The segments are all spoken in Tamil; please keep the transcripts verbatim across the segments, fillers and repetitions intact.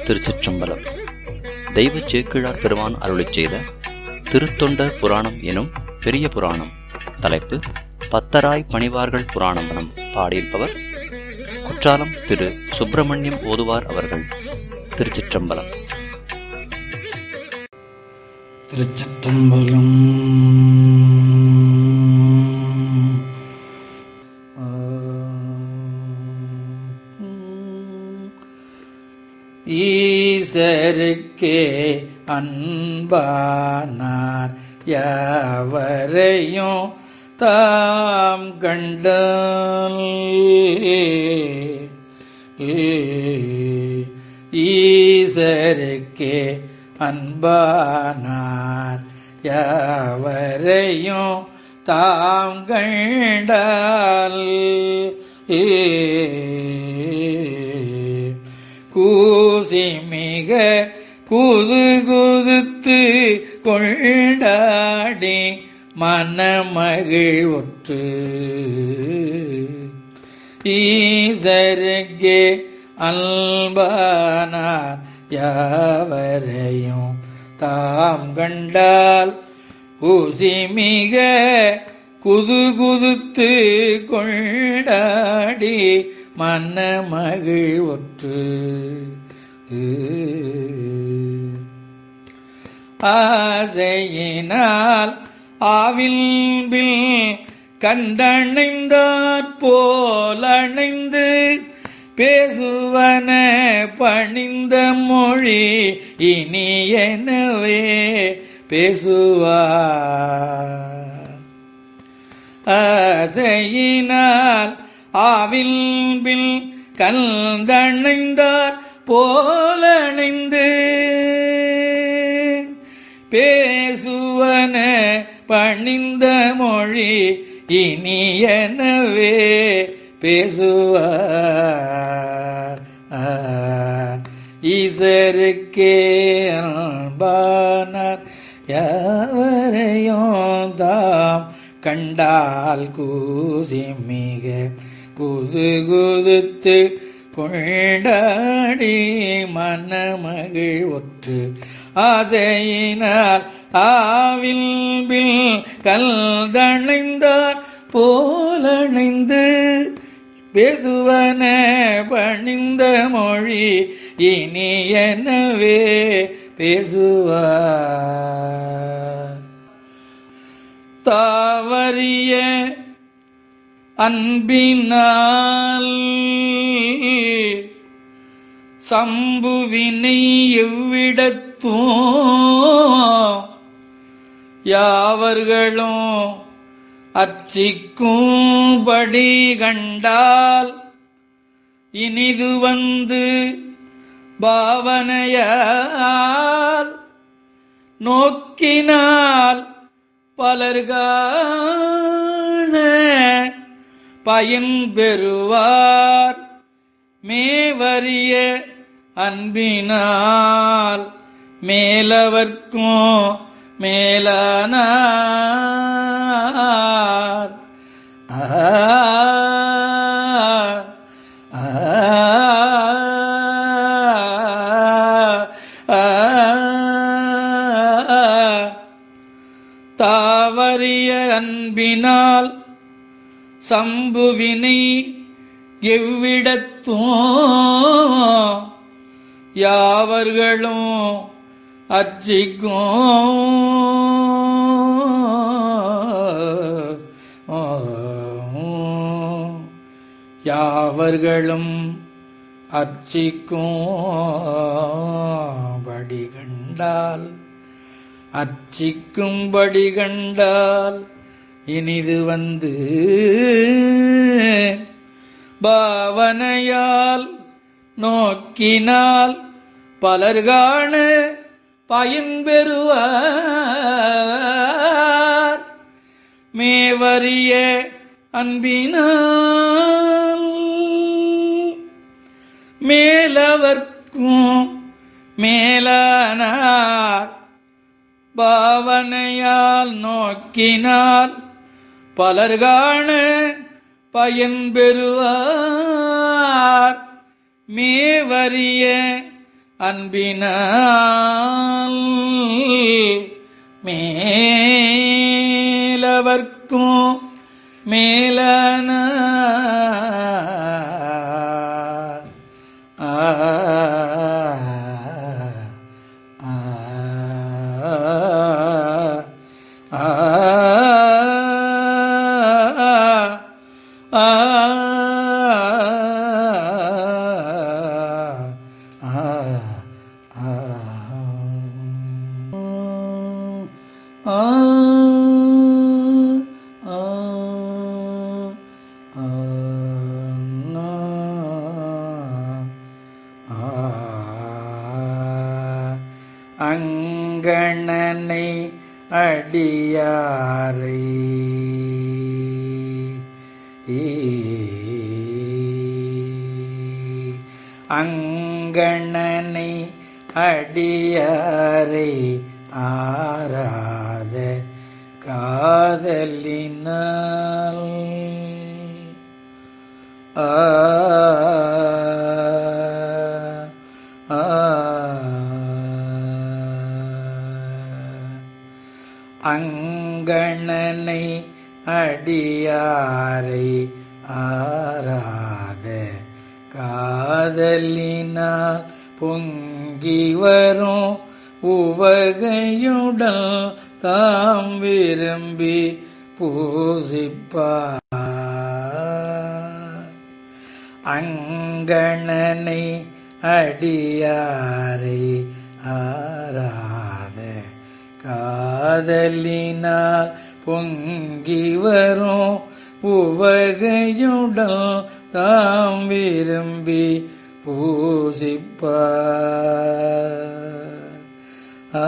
திருச்சிற்றம்பலம். தெய்வ சேக்கிழார் பெருமான் அருளிச் செய்த திருத்தொண்டர் புராணம் எனும் பெரிய புராணம். தலைப்பு பத்தராய் பணிவார்கள் புராணம். எனும் பாடியிருப்பவர் குற்றாலம் திரு சுப்பிரமணியம் ஓதுவார் அவர்கள். திருச்சிற்றம்பலம். திருச்சிற்றம்பலம். ஈசருக்கே அன்பானார் யாவரையும் தாம் கண்டால் ஈசருக்கே அன்பானார் யாவரையும் தாம் கண்டால் கூசி மிக குது குதுத்து கொண்டாடி மனமகிழ்வுற்று ஈசருக்கே அன்பானார் யாவரையும் தாம் கண்டால் கூசி மிக குது குதுத்து கொண்டாடி மனமகிழ்வுற்று ஆசையினால் ஆவில்பில் கண்டணைந்தாற் போலணைந்து பேசுவன பணிந்த மொழி இனியனவே பேசுவார். ஆசையினால் ஆவில்பில் கண்டணைந்தார் போலணைந்து பேசுவன பணிந்த மொழி இனியனவே பேசுவார். ஈசருக்கே அன்பானார் யாவரையும் தாம் கண்டால் கூசி மிக குது குதுத்து கொண்டாடி மனமகிழ்வுற்று ஆசையினால் ஆவில்பில் கல்தணைந்தார் போலணைந்து பேசுவன பணிந்த மொழி இனியனவே பேசுவார். தாவரிய அன்பினால் சம்புவினை எவ்விடத்தும் யாவர்களும் அச்சிக்கும்படி கண்டால் இனிது வந்து பாவனையால் நோக்கினால் பலர்காண பயன் பெறுவார். மேவரிய அன்பினால் மேலவர்க்கும் மேலானார். தாவரிய அன்பினால் சம்புவினை எவ்விடத்தும் யாவர்களும் அர்ச்சிக்கும் யாவர்களும் அர்ச்சிக்கும்படி கண்டால் அர்ச்சிக்கும்படி கண்டால் இனிது வந்து பாவனையால் நோக்கினால் பலர்காண பயன் பெறுவார். மேவரிய அன்பினால் மேலவர்க்கும் மேலானார். பாவனையால் நோக்கினால் பலர்காண பயன் பெறுவார். மேவரிய அன்பினால் மேலவர்க்கும் மேலான ஆ ஆ ஆ அங்கணனை அடியாரை அங்கணனை அடியாரை ஆராத காதலினால் ஆ அங்கணனை அடியாரை ஆராத காதலினால் பொங்கி வரும் உவகையுடல் தாம் விரும்பி பூசிப்பார். அங்கணனை அடியாரை ஆராத காதலினால் பொங்கி வரும் உவகையுடல் தாம் விரும்பி பூசிப்பார். ஆ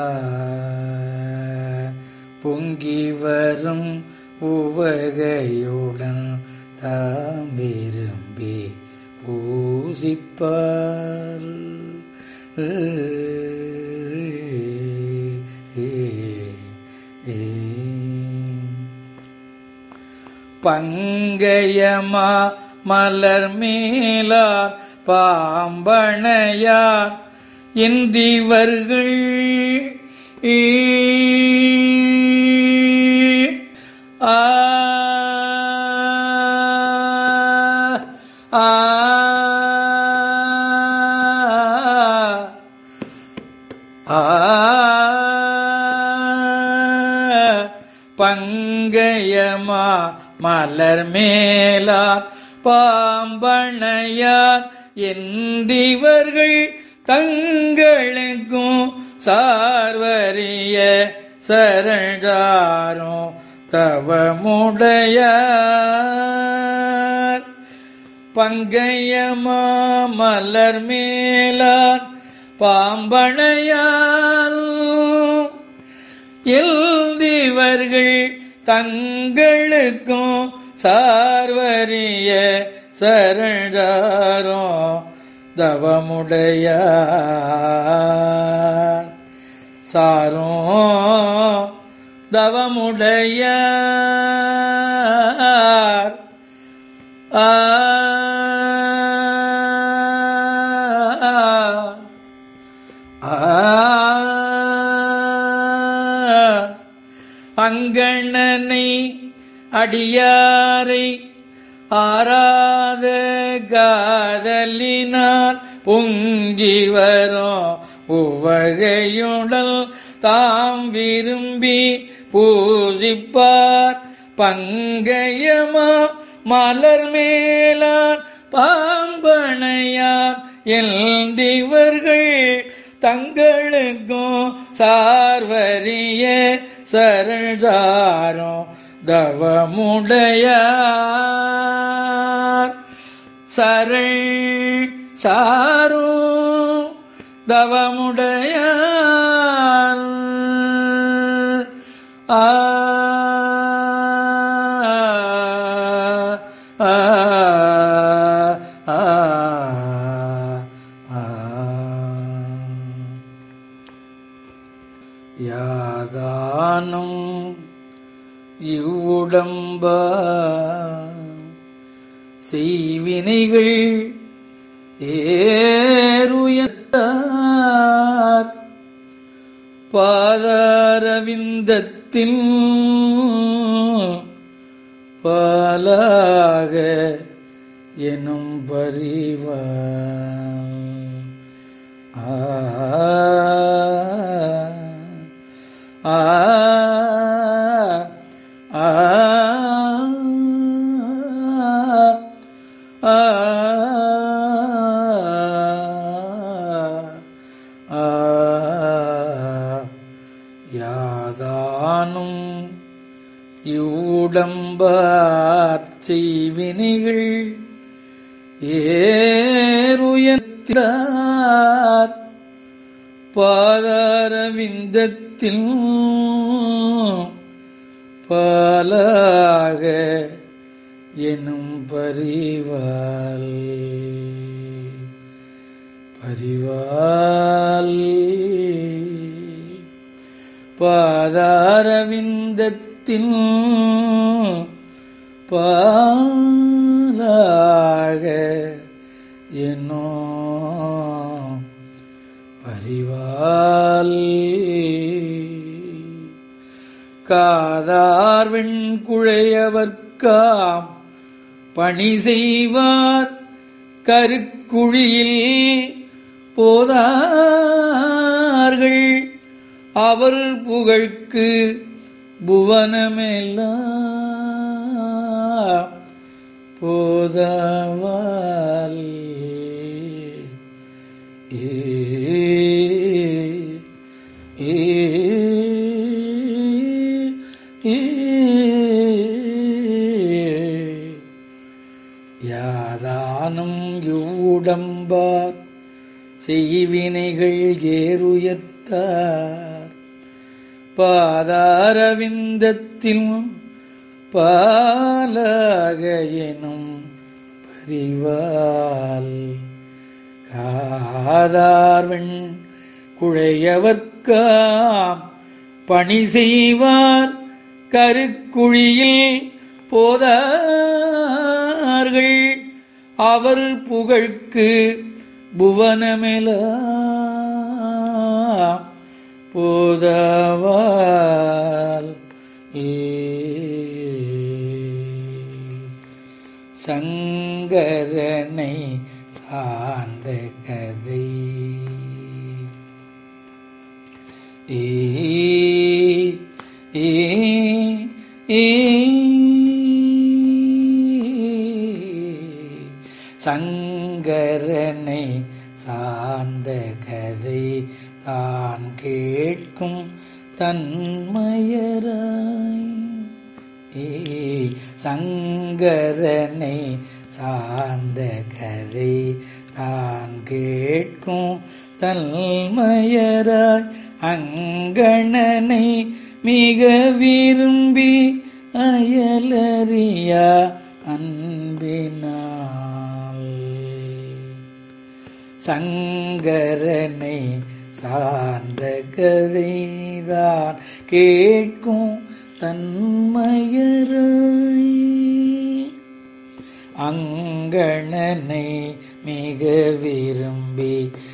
பொங்கி வரும் உவகையுடன் தாம் விரும்பி பூசிப்பார். பங்கயமா மலர் மேலார் பாம்பணையார் இந்திவர்கள் ஆ ஆ ஆ பங்கயமா மலர் மேலார் பாம்பணையார் எந்திவர்கள் தங்களுக்கும் சார்வரிய சரஞ்சாரும் தவமுடையார். பங்கயமா மலர் மேலார் பாம்பணையார் எந்திவர்கள் தங்களுக்கும் சார்வரிய சரஞ்சாரும் தவமுடையார். சாரும் தவமுடையார். ஆ அங்கணனை அடியாரை ஆராத காதலினால் பொங்கி வரும் உவகையுடல் தாம் விரும்பி பூசிப்பார். பங்கயமா மலர் மேலார் பாம்பணையார் எந்திவர்கள் தங்களுக்கும் சார்வரிய சரஞ்சாரும் தவமுடையார். சரண் சாரும் தவமுடையார். ஆ ஆ ஆ யாதானும் இவ்வுடம்பா செய்வினைகள் ஏறுய பாதாரவிந்தத்தில் பாலாக எனும் பரிவார் ஆ ஆ ஆ யாதானும் இவ்வுடம்பார் செய்வினைகள் ஏறுயர்த்தார் பாதாரவிந்தத்தில் பாலாக எனும் பரிவால் பரிவால் பாதாரவிந்தத்தின் பாலாக என்னோ பரிவால் காதார் வெண்குழையவர்க்காம் பணி செய்வார் கருக்குழியில் போதார்கள் அவர் புகழ்க்கு புவனமெல்லாம் போதவால் ஏ ஏ யாதானும் யூடம்பார் செய்வினைகள் ஏறுயர்த்தார் பாதாரவிந்தத்தில் பாலாக எனும் பரிவால் காதார்வெண் குழையவர்க்காம் பணி செய்வார் கருக்குழியில் போதார்கள் அவர் புகழ்க்கு புவனமெல்லாம் போதவால் சங்கரனை சார்ந்த கதை ஏ ஏ ஏ சங்கரனை சார்ந்த கதை தான் கேட்கும் தன்மயராய் ஏ சங்கரனை சார்ந்த கதை தான் கேட்கும் தன்மயராய் அங்கணனை மிக விரும்பி அயலறியா அன்பினால் சங்கரனை சார்ந்த கதைதான் கேட்கும் தன்மயராய் அங்கணனை மிக விரும்பி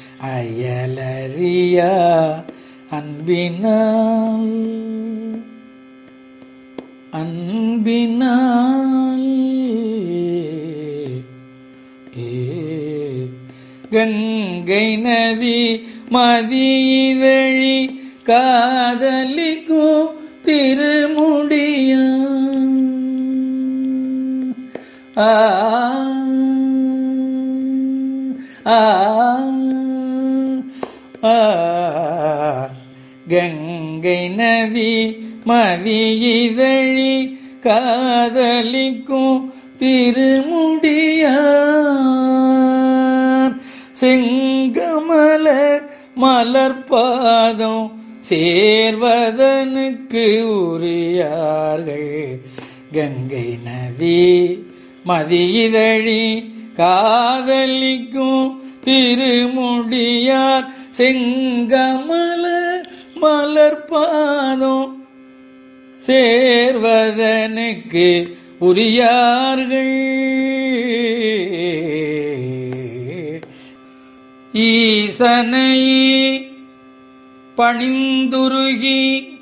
அயலறியா அன்பினால் அன்பினால் ஏ கங்கை நதி மதியிதழி காதலிக்கும் திருமுடியான் ஆ ஆ ஆ கங்கை நதி மதியிதழி காதலிக்கும் திருமுடியான் செங்கமல மலர்பாதம் சேர்வதனுக்கு உரியார்கள் கங்கை நதி மதியிதழி காதலிக்கும் திருமுடியார் செங்கமல மலர்பாதம் சேர்வதனுக்கு உரியார்கள் ஈசனையே பணிந்துருகி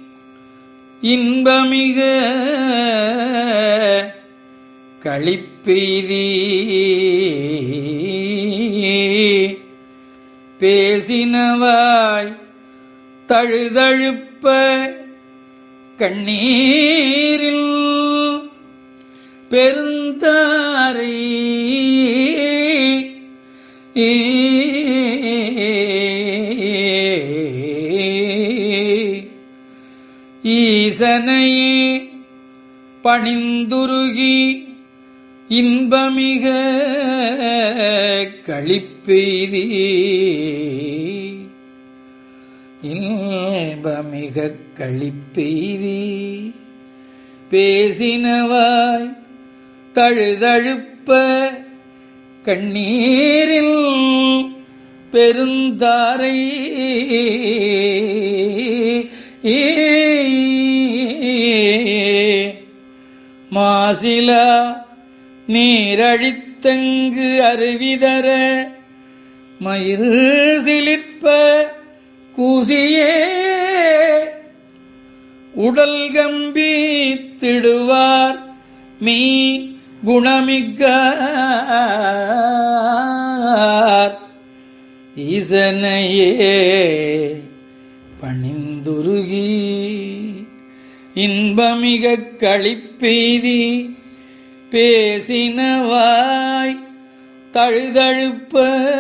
இன்பமிக களிப்பெய்தி பேசினவாய் தழுதழுப்ப கண்ணீரில் பெருந்தாரை ஈசனையே பணிந்துருகி இன்பமிக களிப்பெய்தி இன்பமிக களிப்பெய்தி பேசினவாய் தழுதழுப்ப கண்ணீரில் பெருந்தாரை மாசிலா நீரழித்தங்கு அருவிதர மயிர் சிலிர்ப்ப கூசியே உடல் கம்பி திடுவார் மீ குணமிக்கார் ஈசனையே பணிந்துருகி இன்பமிக களிப்பெய்தி பேசினவாய் தழுதழுப்ப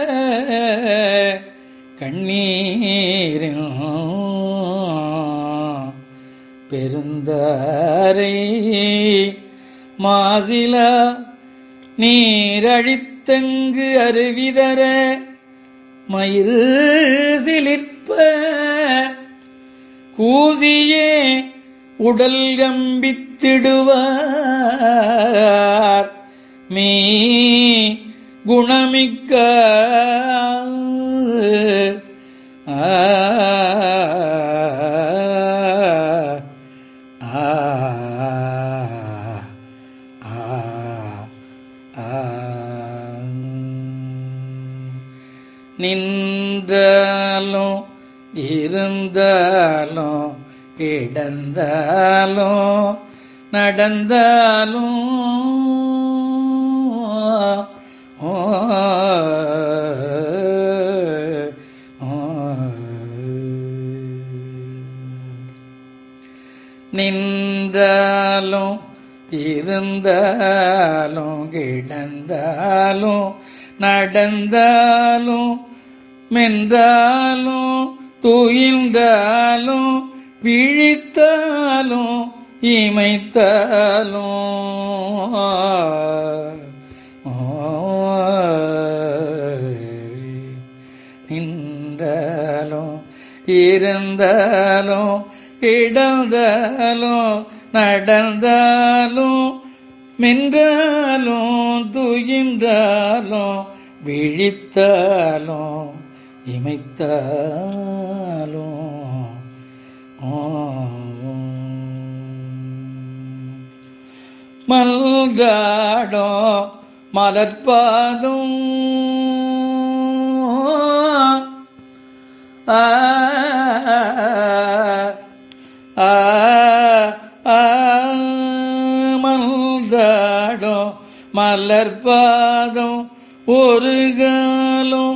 கண்ணீரில் பெருந்தாரை மாசிலா நீரழித்தங்கு அருவிதர மயிர் சிலிர்ப்ப கூசியே உடல் கம்பித்திடுவார் மீ குணமிக்க ஆ நின்றாலும் இருந்தாலும் கிடந்தாலும் நடந்தாலும் ஓ நின்றாலும் இருந்தாலும் கிடந்தாலும் நடந்தாலும் மென்றாலும் துயின்றாலும் விழித்தாலும் இமைத்தாலும் நின்றாலும் இருந்தாலும் கிடந்தாலும் நடந்தாலும் மென்றாலும் துயின்றாலும் விழித்தாலும் இமைத்தாலும் மல்காடோ மலர்பாதும் ஆ ஆ மல்காடோ மலர்பாதம் ஒரு காலம்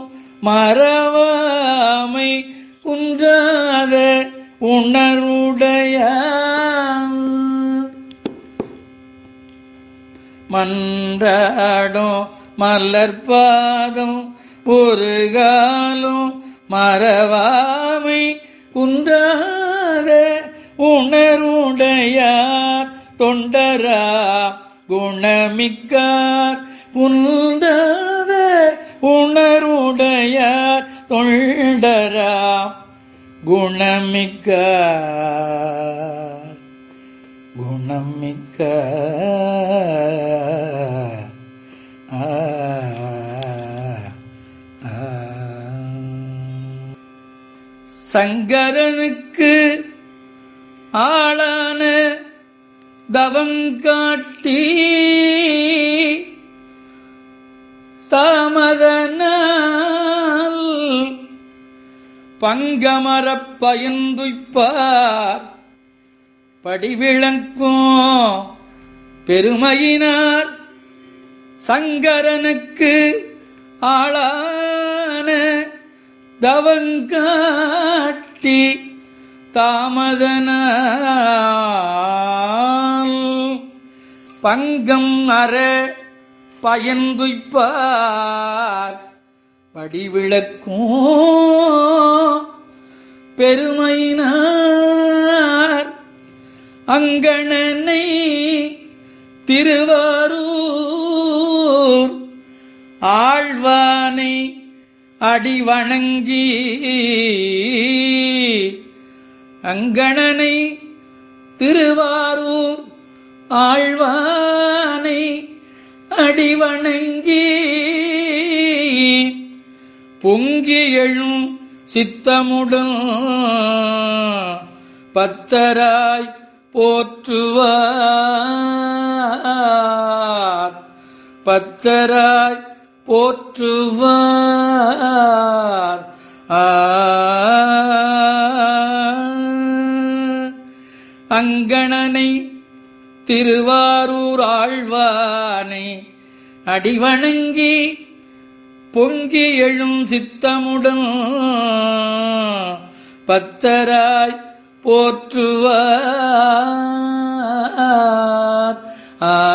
மறவாமை குன்றாத உணர்வுடைய மன்றாடும் மலர்பாதம் ஒரு காலம் மறவாமை குன்றாத உணர்வுடையார் தொண்டரா குணமிக்கார் குன்றாத உணர்வுடையார் தொண்டரா குணமிக்கார் குணமிக்கார் ஆ சங்கரனுக்கு ஆளான தவங்காட்டி தாமதனால் பங்கமரப் பயந்துய்ப்பார் படிவிளக்கும் பெருமையினார் சங்கரனுக்கு ஆளான தவங்காட்டி தாமதனால் பங்கம் அற பயந்துய்ப்பார் படிவிளக்கும் பெருமையினார் அங்கணனை திருவாரூர் ஆழ்வானை அடிவணங்கி அங்கணனை திருவாரூர் ஆழ்வானை அடிவணங்கி பொங்கி எழும் சித்தமுடன் பத்தராய் போற்றுவார் பத்தராய் போற்றுவார். அங்கணனை திருவாரூர் ஆழ்வானை அடிவணங்கி பொங்கி எழும் சித்தமுடன் பத்தராய் போற்றுவார். ஆ